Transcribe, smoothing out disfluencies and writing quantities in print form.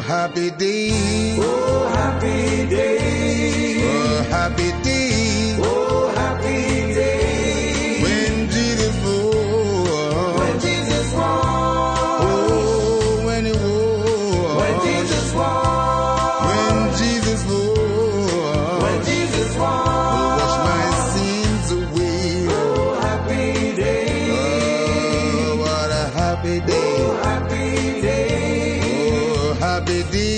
happy day. Oh, happy day. Oh, happy day. Oh, happy day. When Jesus walked. When Jesus walked. Oh, when he walked. When Jesus walked. When Jesus walked. When Jesus walked. Wash my sins away. Oh, happy day. Oh, what a happy day. Oh, happy day. Oh, happy day.